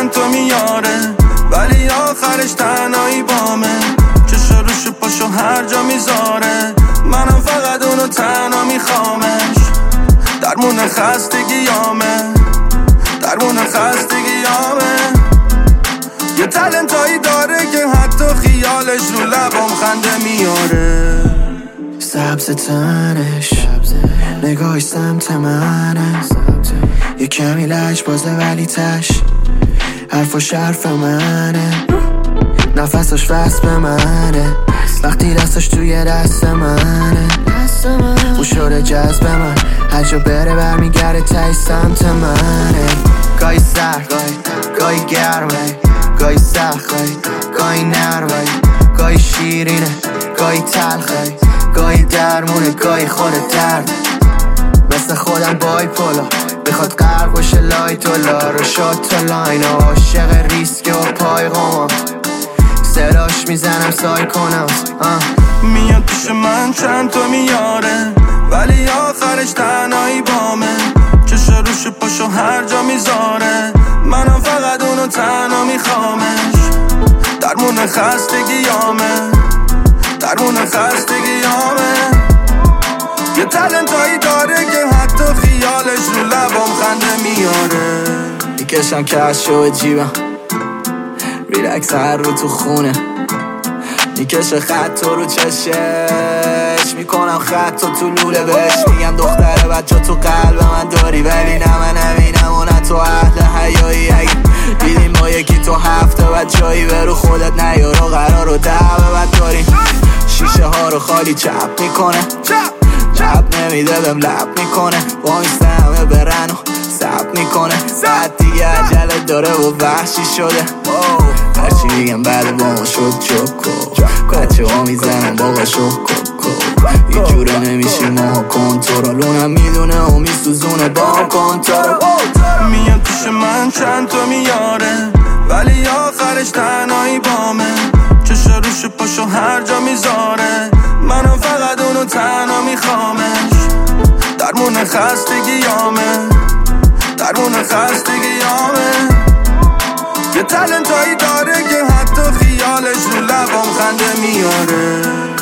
چند تا میاره ولی آخرش تنهایی بامه. چشا روش پاشو هر جا میذاره منم فقط اونو تنها میخوامش. درمون خستگیامه درمون خستگیامه. یه تلنتایی داره که حتی خیالش رو لبام خنده میاره. سبز تنش نگاهش سمت منه، یه کمی لج بازه ولی تش حرفاش حرف منه، نفسش وصل به منه وقتی دستش توی دست منه. اون شده جذب من هر جا بره برمیگرده تای سمت منه. گاهی سرد گاهی گرمه، گاهی سخت گاهی نرمه، گاهی شیرینه گاهی تلخه، گاهی درمونه گاهی خود درد. مثل خودم بای پولا بخواد غرق باشه لایت و لارو شد تا لاین و عاشق ریسک و پای غمام صداش میزنم سای کنم. میاد پیش من چند تا میاره ولی آخرش تنهایی بامه. چشا روش پاشو هر جا میذاره منم فقط اونو تنها میخوامش. درمون خستگیامه درمون خستگیامه. یه تلنتایی داره که حتی خیالش رو لبام خنده میاره. میکشم کشو و جیبم ریلکس هر رو تو خونه، میکشه خط رو چشش میکنم خط تو لوله بهش. میگم دختره بچه تو قلب من داری ولی نه من همینم و نه تو اهل حیایی. اگه دیدیم ما یکی تو هفته بعد جایی برو خودت نیار و قرار رو دعوه بد داریم. شیشه ها رو خالی چپ میکنه لب نمیده بهم لب میکنه با این همه برن و سب میکنه. بعد دیگه عجله داره و وحشی شده هرچی میگم بعد با ما شد چوکو. بچه ها میزنم باقا شوکو یه جوره نمیشه ما کنترل اونم میدونه و میسوزونه با کنترل. میاد پیش من چند تا میاره ولی آخرش تنهایی بامه. چشا روش پاشو هر جا میذاره منم فقط اونو تنها میخوامش. درمون خستگیامه درمون خستگیامه. یه تلنتایی داره که حتی خیالش رو لبام خنده میاره.